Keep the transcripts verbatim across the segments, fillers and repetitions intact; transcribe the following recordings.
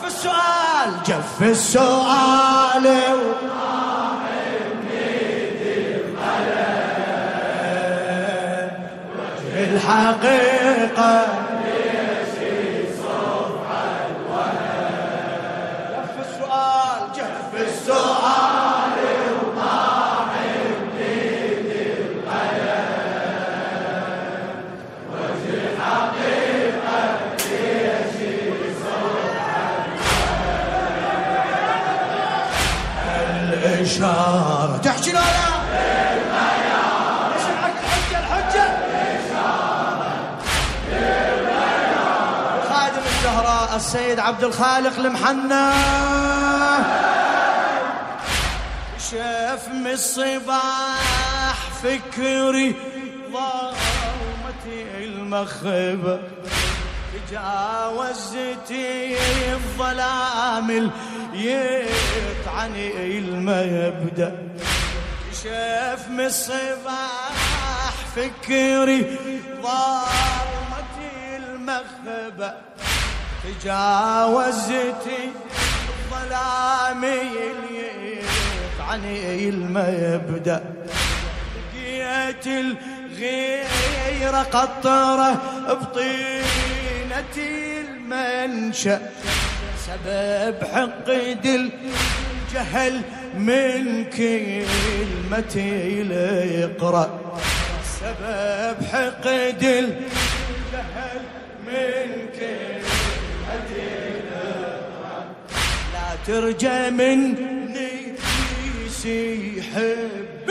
جف السؤال جف السؤال وجه الحقيقة جف السؤال جف السؤال وما حميد القلم وجه الحقيقة ليش الإشارة تحكي لا لا ايش الحجة الحجة خادم الزهراء السيد عبد الخالق المحنى شاف من الصباح فكري ظلمتي المخبة تجاوزتي الظلام يطعني المبدأ شاف من الصباح فكري ظلمتي المخبة تجاوزتي الظلام يطعني المبدأ لقيت الغيرة قطرة بطينتي المنشأ سبب حقد الجهل من كلمتي ليقرأ سبب حقد الجهل من كلمتي ليقرأ لا ترجى مني يحب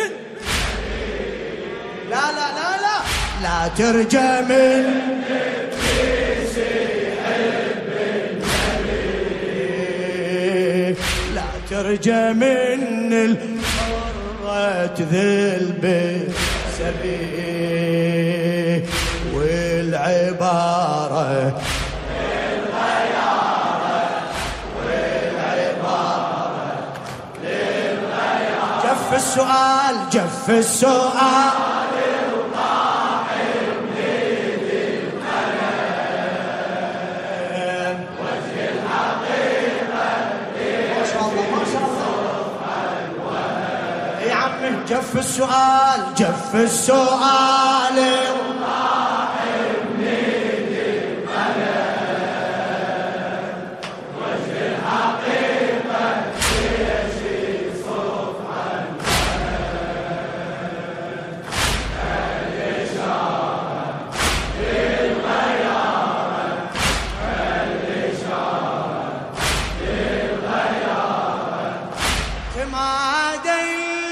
لا لا لا لا لا ترجى مني ترجى من الحرة ذلب سبيه والعبارة للغيارة والعبارة للغيارة جف السؤال جف السؤال جف السؤال جف السؤال وما حميد القلم وجه الحقيقة ليش يصف عن الإشارة للغيارة الإشارة للغيارة تمادي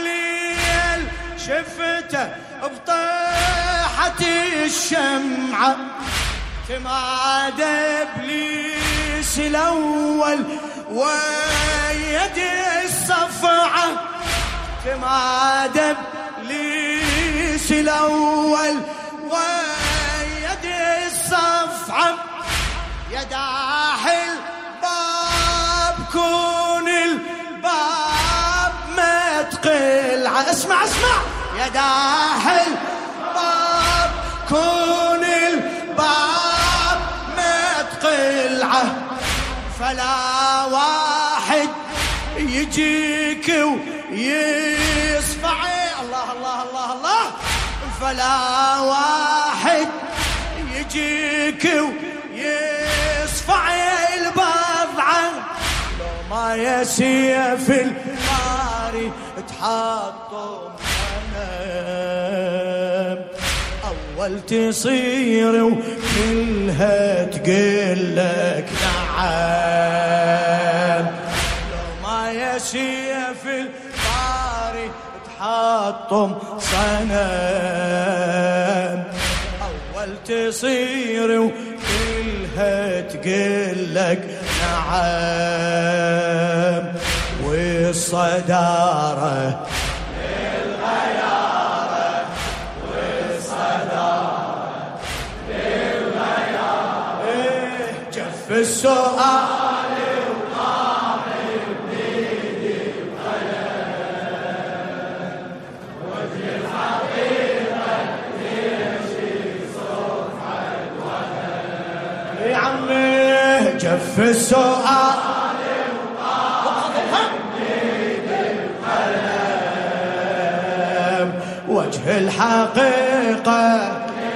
شفته بطيحة الشمعة تماد إبليس الأول ويد الصفعة تماد إبليس الأول ويد الصفعة يا داحي الباب كون الباب ما تقلع اسمع اسمع يا داحي الباب كون الباب ما تقلعه فلا واحد يجيك ويصفع الله الله الله الله فلا واحد يجيك ويصفع البضعة لو ما يسيف الباري تحطم أول تصير وكلها تقلك نعم لو ما يسيف الباري تحطم صنم أول تصير وكلها تقلك نعم والصدارة السؤال وما حميد القلم وجه الحقيقة ليش يصف الوهن يا عمي جف جف السؤال وجه الحقيقة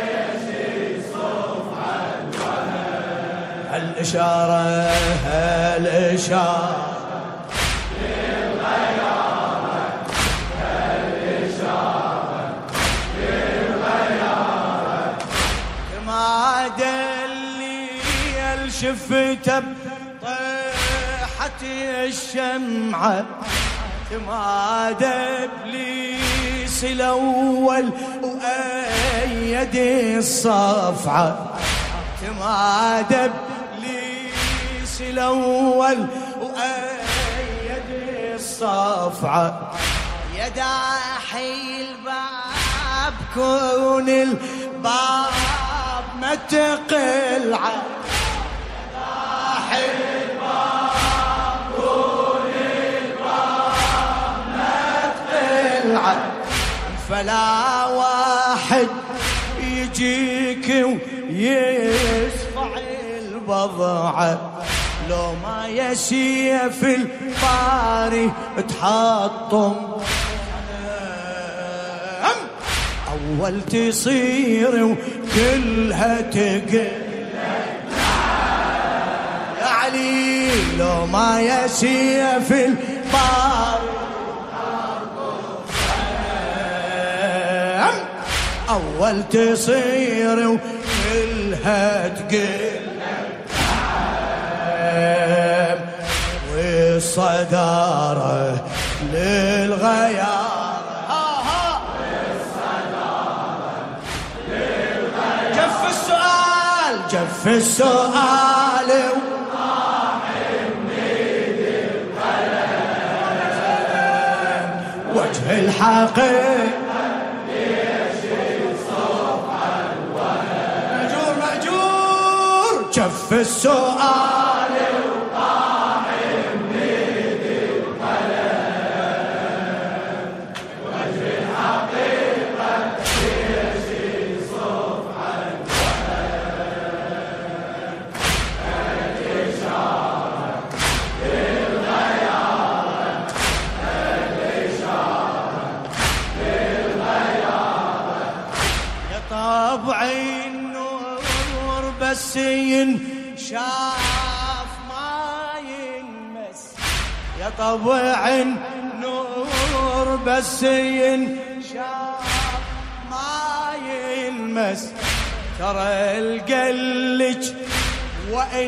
الإشارة الإشارة للغيارة الإشارة للغيارة ما دلي الشفته طيحت الشمعة ما دبليس الأول وأيد الصفعة ما دبليس الأول وأيد الصفعة يا داحي الباب كون الباب ما تقلع يا داحي الباب كون الباب ما تقلع فلا واحد يجيك ويصفع البضعة لو ما يسيف في الباري تحطم أول تصير وكلها تقل يا علي لو ما يسيف في الباري أول تصير وكلها تقل والصدارة للغيارة والصدارة للغيارة جف السؤال جف السؤال وجه الحقيقة جف السؤال وطاحن بيد القلم وجه الحقيقة يشي صفحا القلم الإشارة للغيارة الإشارة للغيارة يا طبعي بس ينشاف ما ينمس يا طبع النور بس ينشاف ما ينمس ترى القلج وإن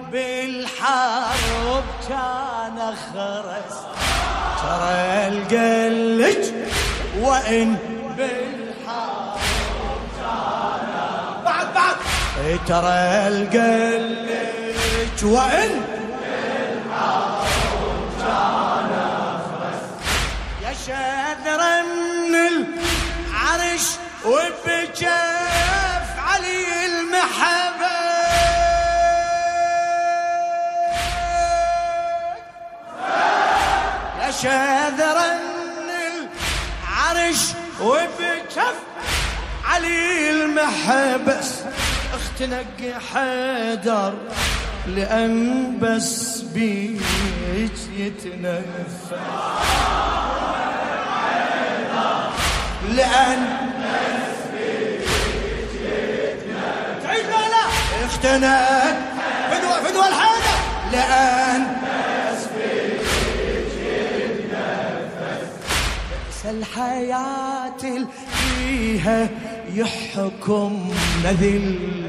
بالحرب كان خرس ترى القلج وإن بالحرب كان بعد بعد ترى القلج وإن بالحرب كان خرس يا شذرا من العرش وبجف علي المحبة يا شذرا من العرش وبجف علي المحبس اختنق حيدر لأن بس بيك يتنفس لأن بس بيك يتنفس تعيش لا لا اختنق فدوى فدوى الحيدر لأن بس بيك يتنفس بئس الحياة اللي فيها يحكم مذل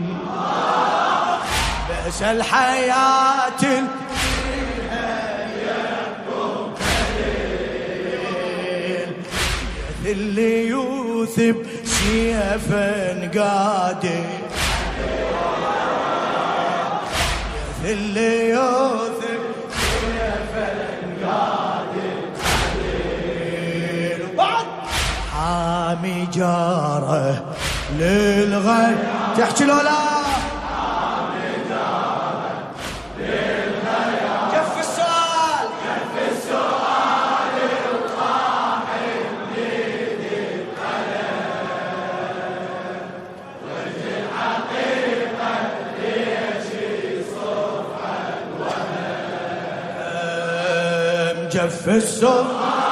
بئس الحياة فيها يحكم مذل يذل يوثب سيفا قادر يذل يوثب سيفا قادر وبعد حامي جاره للغير تحكي له لا حامي جاره للغير جف السؤال جف السؤال وطاحن بيد القلم وجه الحقيقة ليش صفحة جف السؤال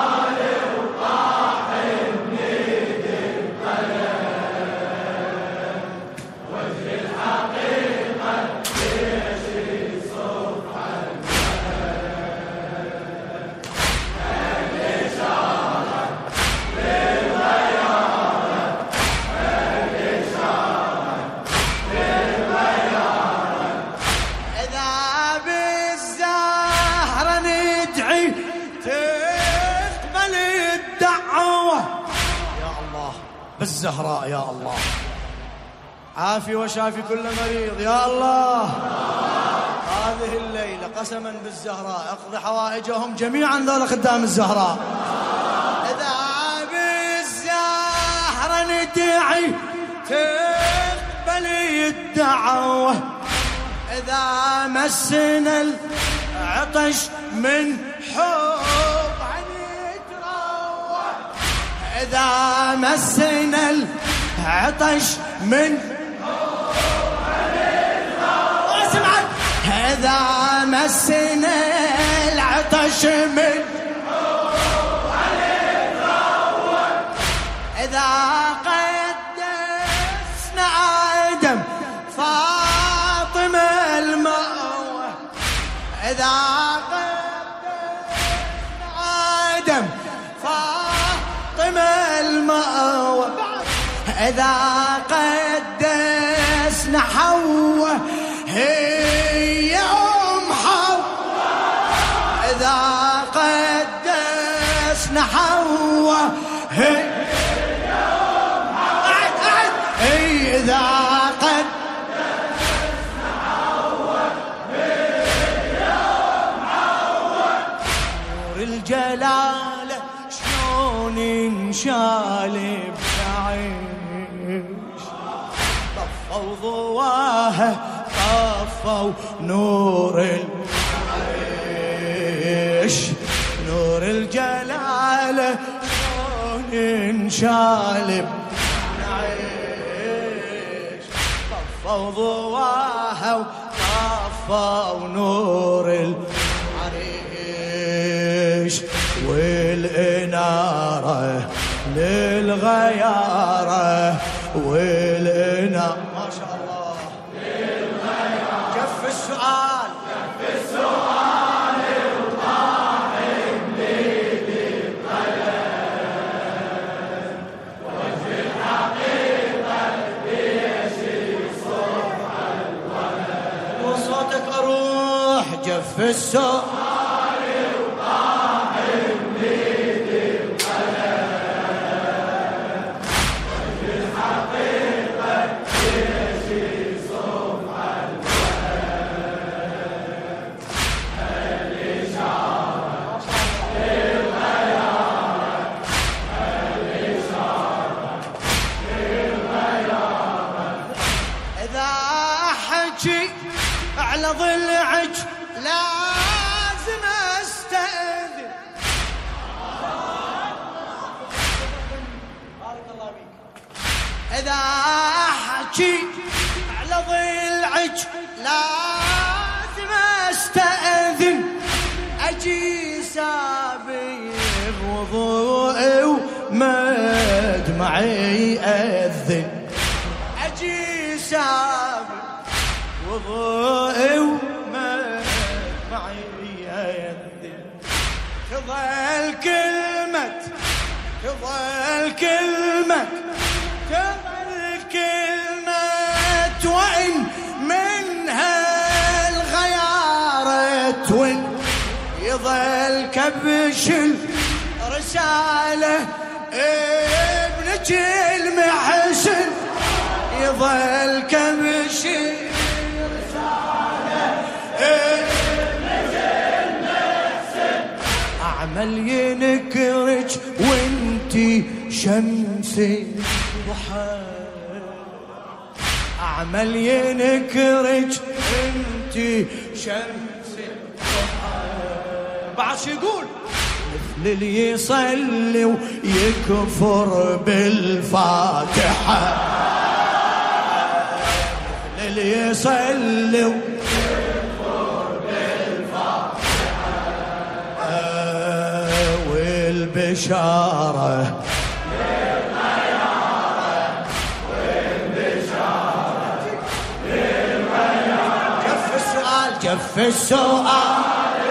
بالزهراء يا الله. عافي وشافي كل مريض يا الله. هذه الليلة قسما بالزهراء اقضي حوائجهم جميعا ذولا خدام الزهراء. إذا بالزهرة ندعي تقبلي الدعوة، إذا مسنا العطش من حب إذا مسنا العطش من اسمعك، إذا مسنا العطش من إذا قدسنا آدم فاطمة المأوى، إذا قدسنا آدم المأوى، إذا قدسنا حواء هي أم حواء، إذا قدسنا حواء هي أم حواء، إذا قدسنا حواء هي أم حواء. نور الجلالة شلون انشال بعيش، طفوا ضواها طفوا نور العيش، نور الجلالة شلون انشال بعيش، طفوا ضواها وطفوا نور العريش، والإنارة للغيارة والإنارة ما شاء الله للغيارة. جف السؤال جف السؤال وطاحن ليلي القلم، وجه الحقيقة ليش صبح الولد، وصوتك أروح جف السؤال على ضلعك لازم استأذن. بارك الله فيك. إذا أحكي على ضلعك لازم استأذن، أجي سابق وضوئي ومدمعي أذن، أجي سابق وضوئي ومدمعي أذن، تظل كلمة تظل كلمة تظل كلمة وإن منها الغيارة وإن يظل كبش الرسالة ابنك المحسن، يظل كبش الرسالة ابنك المحسن، أعمل ينكرك وانتي شمسي ضحى، أعمل ينكرك انتي شمسي ضحى. بعد شو يقول؟ مثل اللي يصلي ويكفر بالفاتحة، مثل اللي يصلي ويكفر بالفاتحة، والبشارة كف السؤال كف السؤال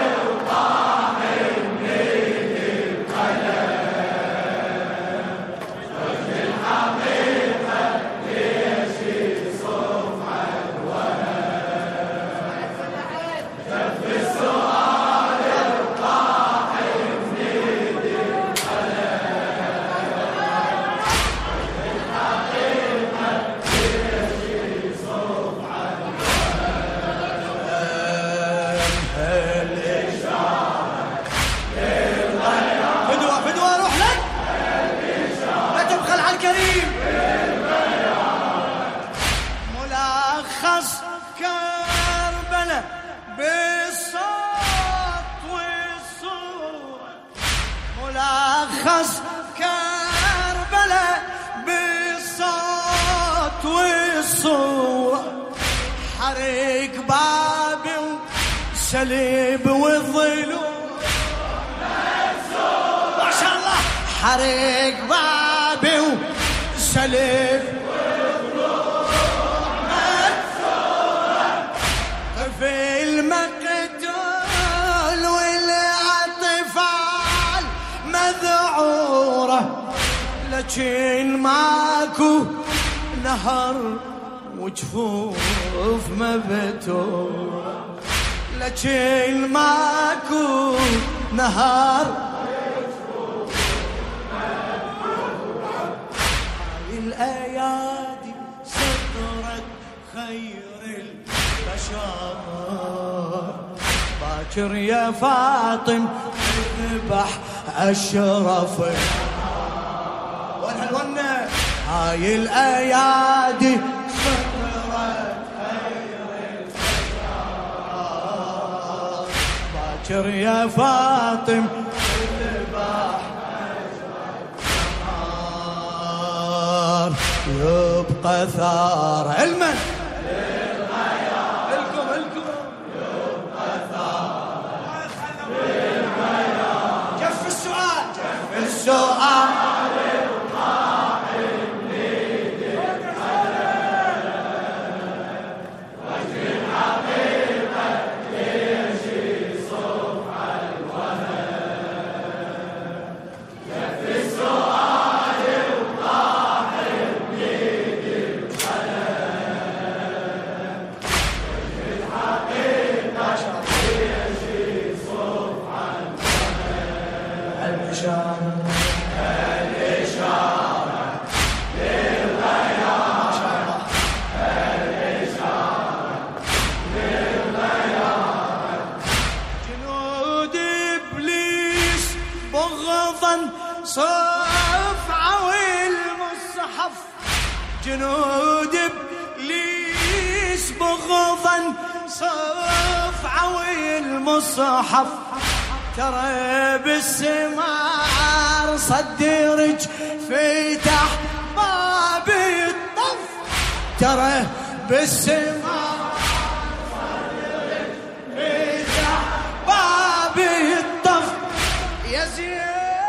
ملخص كربلاء بالصوت والصورة حرق بابي وسليب والظلوم ما شاء الله حرق بابي وسليب والظلوم في المقتول والأطفال مذعورة لكن ماكو نهر وجفوف مبتورة لكن ماكو نهر هاي الأيادي سطرت خير البشر باكر يا فاطم اذبح أشرف والهلونة هاي الأيادي سطرت خير البشر باكر يا فاطم اذبح أشرف يبقى ثار علما السؤال وجه الحقيقة يمشي صبح الوهن كف السؤال وطاحن بيد الحنان وجه الحقيقة يمشي صبح الوهن البشارة صفعة والمصحف جنود إبليس بغضا صفعة والمصحف ترى بالسمار صدرج فتح باب الطف ترى بالسمار صدرج فتح باب الطف يا زين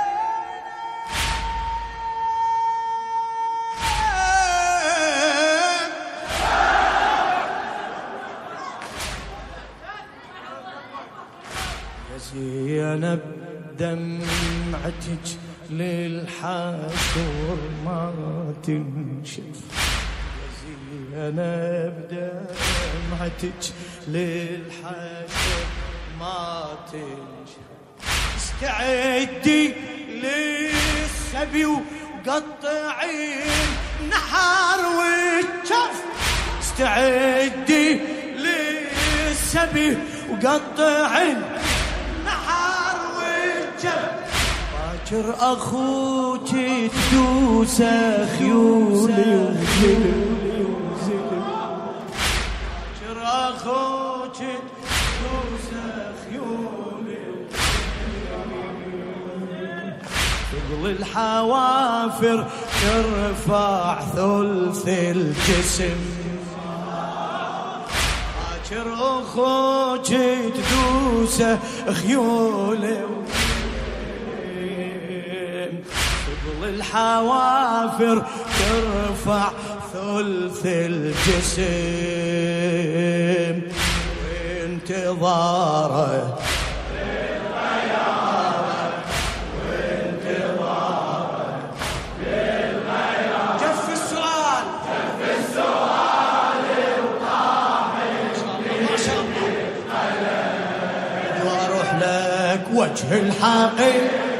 زينب دمعتك للحشور ما تنشف زينب دمعتك للحشور ما تنشف استعدي للسبي وقطعين نحر والجف استعدي للسبي وقطعين باكر أخوك تدوس خيولي باكر أخوك تدوس خيولي تقل الحوافر ترفع ثلث الجسم باكر أخوك تدوس خيولي قبل الحوافر ترفع ثلث الجسم وانتظاره وجه الحقيقة